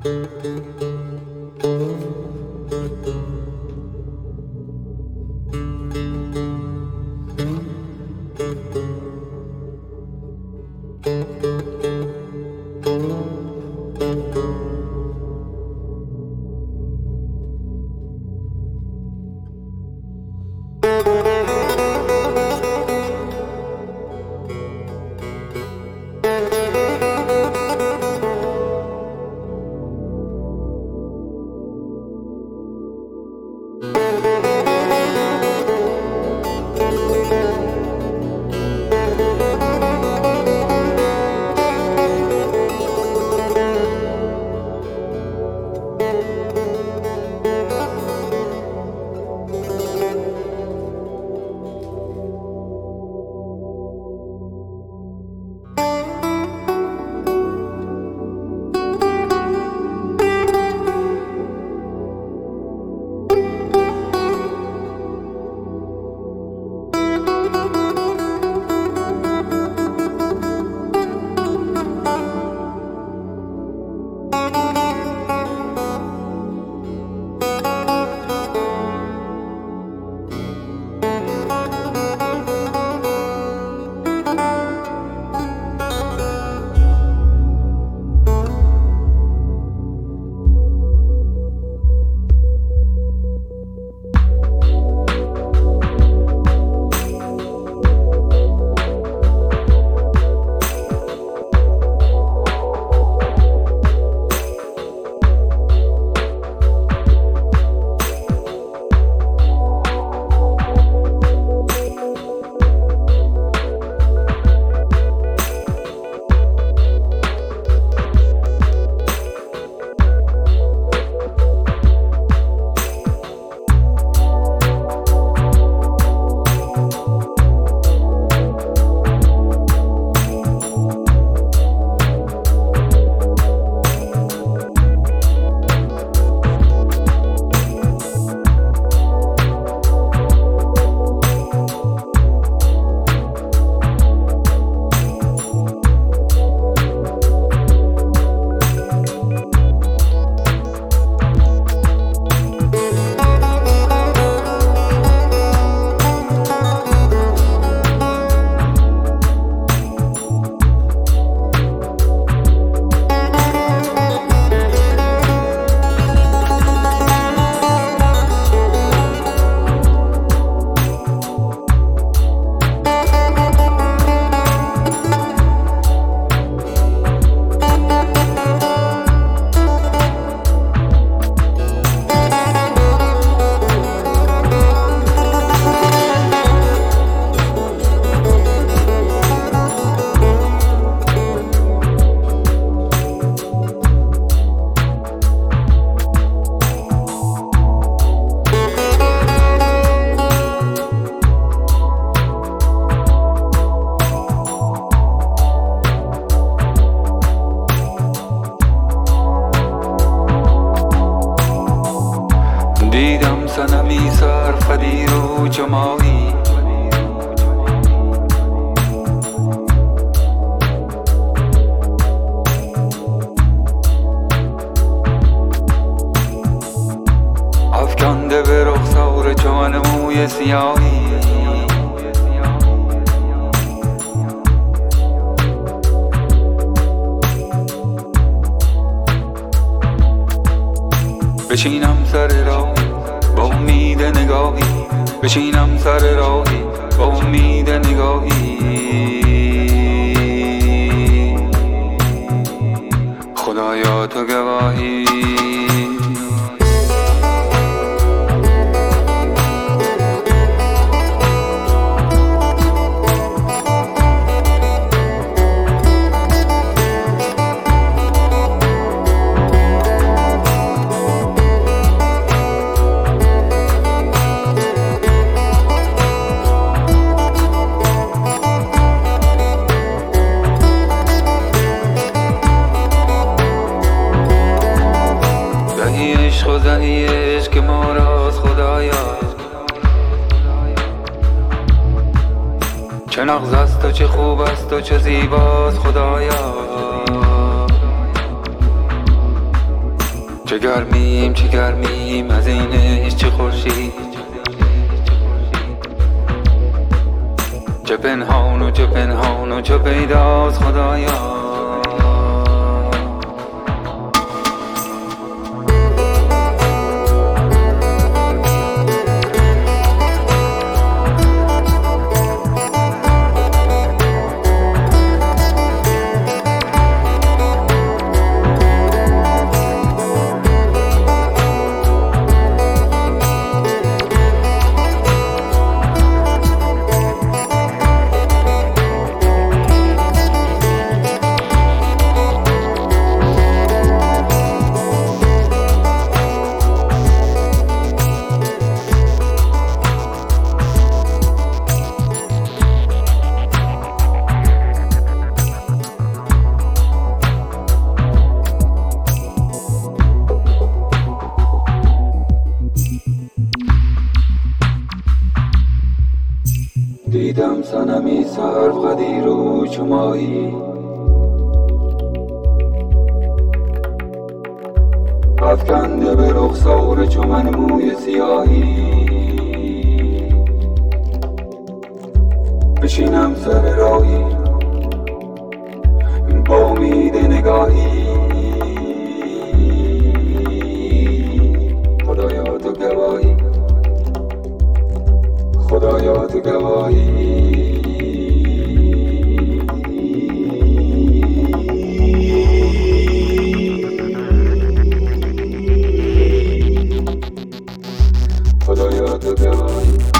صنمی سرفدی رو جمالی افکنده به رخسار جان موی سیاهی بشینم سر راهی با امید نگاهی بشینم سر راهی با امید نگاهی خدایا تو گواهی زهی عشق ما راست خدایا چه نغز است و چه خوب است و چه زیباست خدایا چه گرمیم از این عشق، چه خورشید، چه پنهان و چه پیداست خدایا. دیدم صنمی سرقدی رو چو ماهی، افکنده به رخسار چو من موی سیاهی. بشینم سر راهی با امید نگاهی، خدایا تو گواهی، خدایا تو گواهی. خدایا تو گواهی.